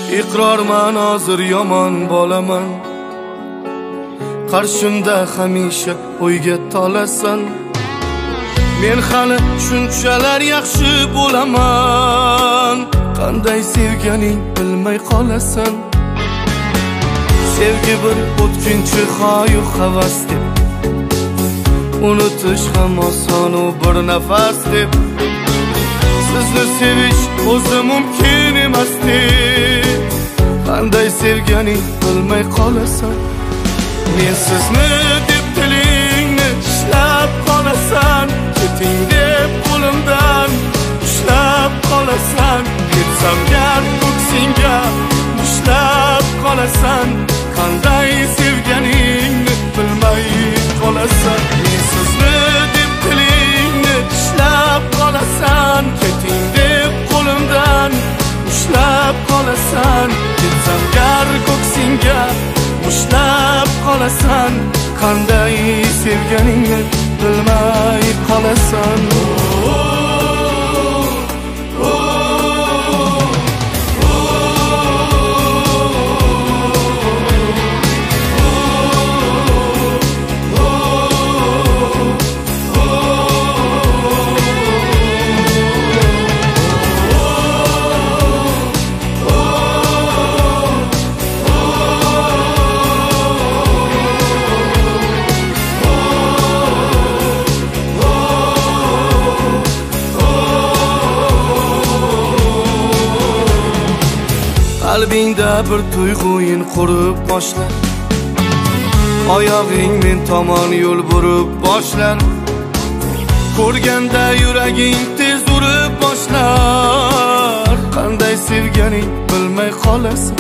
iqrorman hozir yomon bolaman, qarshimda hamisha o'yga tolasan. Men hali shunchalar yaxshi bo'laman, qanday sevganing bilmay qolasan. Sevgi bir o'tkinchi xoyu havas deb, unutish ham oson u bir nafas deb. Sizni sevish o'zi mumkin emas deb, qanday sevganing bilmay qolasan. Men sizni deb tilingni tishlab qolasan, keting deb qo'limdan ushlab qolasan. Ketsam gar ko'ksingga ushlab qolasan, qanday sevganingni bilmay qolasan. Men sizni deb tilingni tishlab qolasan, keting deb qo'limdan ushlab qolasan. Ketsam gar ko'ksingga ushlab qolasan, qanday sevganingni bilmay qolasan. Qalbingda bir tuyg'uing qurib boshlar, oyog'ing men tomon yo'l burib boshlar. Ko'rganda yuraging tez urib boshlar, qanday sevganing bilmay qolasan.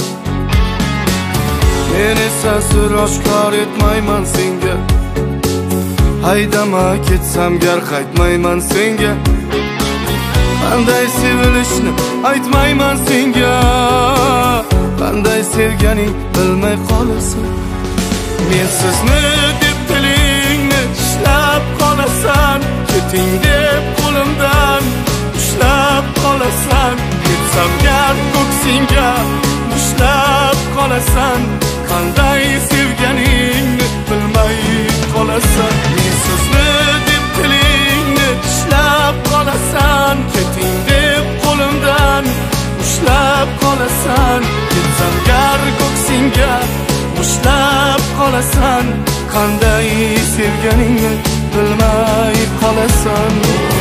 Men esa sir oshkor etmayman senga, haydama ketsam gar qaytmayman senga. Qanday sevilishni aytmayman senga, qanday sevganing bilmay qolasan. Men sizni deb tilingni tishlab qolasan, keting deb qo'limdan ushlab qolasan. Ketsam gar ko'ksingga ushlab qolasan, qanday sevganingni bilmay qolasan. Men sizni deb tilingni tishlab qolasan, keting deb qo'limdan ushlab qolasan. Ketsam gar ko'ksingga ushlab qolasan, qanday sevganingni bilmay qolasan.